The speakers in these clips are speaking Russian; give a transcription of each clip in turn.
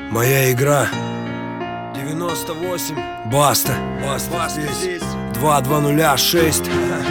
Моя игра 98. Баста. Баста здесь. 2206.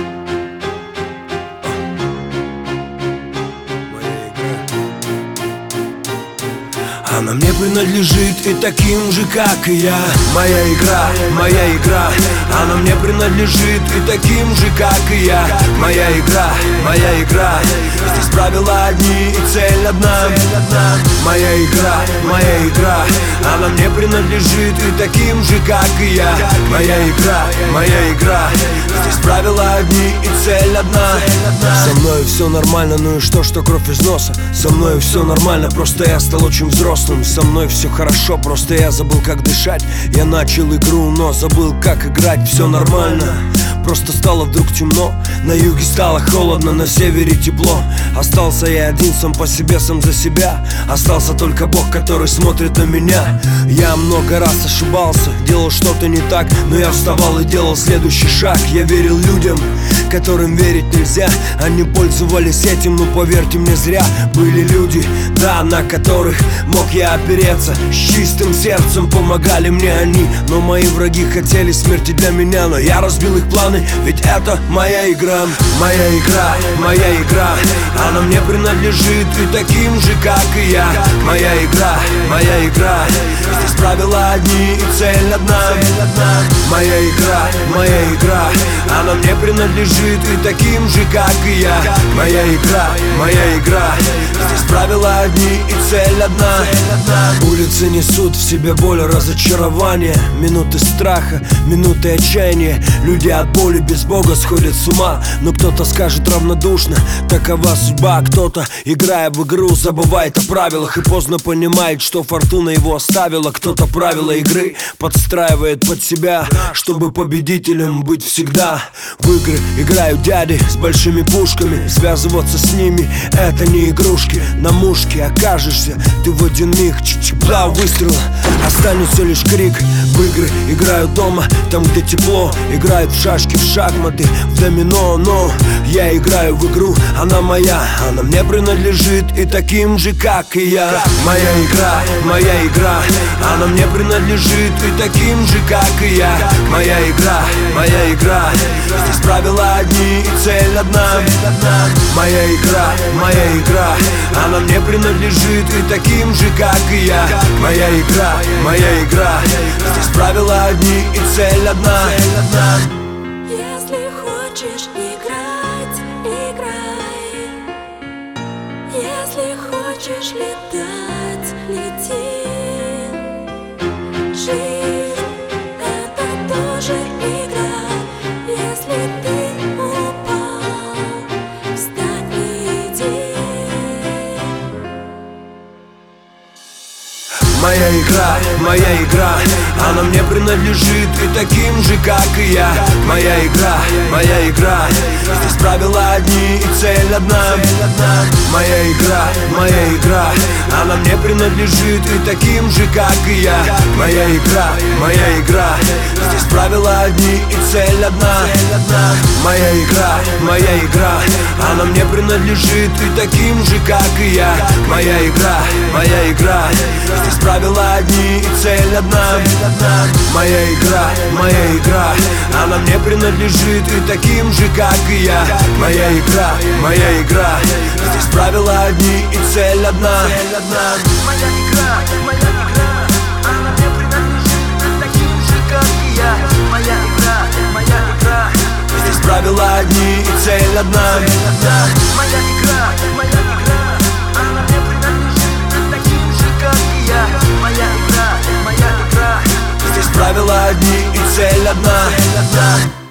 Она мне принадлежит и таким же, как и я. Моя игра, моя игра. Она мне принадлежит и таким же, как и я. Моя игра, моя игра. Здесь правила одни и цель одна. Моя игра, моя игра. Она мне принадлежит и таким же, как и я. Моя игра, моя игра. Здесь правила одни и цель одна. Со мной все нормально, ну и что кровь из носа? Со мной все нормально, просто я стал очень взрослым. Со мной все хорошо, просто я забыл, как дышать. Я начал игру, но забыл, как играть. Все нормально, просто стало вдруг темно. На юге стало холодно, на севере тепло. Остался я один, сам по себе, сам за себя. Остался только Бог, который смотрит на меня. Я много раз ошибался, делал что-то не так, но я вставал и делал следующий шаг. Я верил людям, которым верить нельзя. Они пользовались этим, но поверьте мне, зря. Были люди, да, на которых мог я опереться. С чистым сердцем помогали мне они. Но мои враги хотели смерти для меня. Но я разбил их планы, ведь это моя игра. Моя игра, моя игра. Она мне принадлежит и таким же, как и я. Моя игра, моя игра. Здесь правила одни и цель одна. Моя игра, моя игра. Она мне принадлежит и таким же, как и я. Моя игра, моя игра. Здесь правила одни и цель одна. Улицы несут в себе боль, разочарование. Минуты страха, минуты отчаяния. Люди от боли без Бога сходят с ума. Но кто-то скажет равнодушно: такова судьба. Кто-то, играя в игру, забывает о правилах и поздно понимает, что фортуна его оставила. Кто-то правила игры подстраивает под себя, чтобы победителем быть всегда. В игры играют дяди с большими пушками. Связываться с ними — это не игрушки. На мушке окажешься ты в один миг. Два выстрела, останется лишь крик. В игры играют дома, там где тепло. Играют в шашки, в шахматы, в домино. Но я играю в игру, она моя. Она мне принадлежит и таким же, как и я. Моя игра, моя игра. Она мне принадлежит и таким же, как и я. Моя игра, моя игра. Здесь правила одни и цель одна. Моя игра, моя игра. Она мне принадлежит и таким же, как и я. Моя игра, моя игра. Здесь правила одни и цель одна. Если хочешь играть, играй. Если хочешь летать, лети. Жизнь — это тоже игра. Если ты упал, встань и иди. Моя игра, моя игра. Она мне принадлежит и таким же, как и я. Моя игра, моя игра. Здесь правила одни и цель одна. Моя игра, моя игра. Она мне принадлежит и таким же, как и я. Моя игра, моя игра. Здесь правила одни и цель одна. Моя игра, моя игра. Она мне принадлежит и таким же, как и я. Моя игра, моя игра. Здесь правила одни и цель одна. Моя игра, моя игра. Она мне принадлежит и таким же, как и я. Моя игра, моя игра. Здесь правила одни и цель одна. Моя игра, моя игра. Она мне принадлежит и таким же, как и я. Моя игра, моя игра. Здесь правила одни и цель одна. Моя игра, моя игра. Она мне принадлежит и таким же, как и я. Моя игра, моя игра. Здесь правила одни и цель одна.